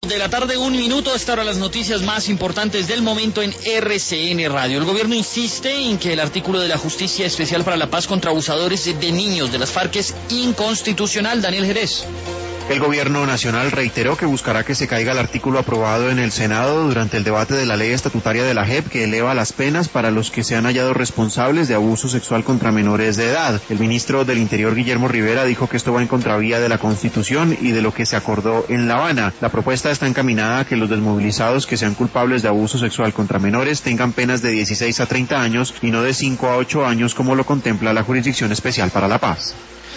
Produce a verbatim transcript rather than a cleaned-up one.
De la tarde, un minuto, hasta ahora las noticias más importantes del momento en R C N Radio. El gobierno insiste en que el artículo de la Justicia Especial para la Paz contra abusadores de niños de las FARC es inconstitucional. Daniel Jerez. El gobierno nacional reiteró que buscará que se caiga el artículo aprobado en el Senado durante el debate de la ley estatutaria de la J E P que eleva las penas para los que se han hallado responsables de abuso sexual contra menores de edad. El ministro del Interior, Guillermo Rivera, dijo que esto va en contravía de la Constitución y de lo que se acordó en La Habana. La propuesta está encaminada a que los desmovilizados que sean culpables de abuso sexual contra menores tengan penas de dieciséis a treinta años y no de cinco a ocho años como lo contempla la Jurisdicción Especial para la Paz.